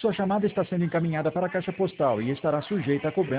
Sua chamada está sendo encaminhada para a caixa postal e estará sujeita a cobrança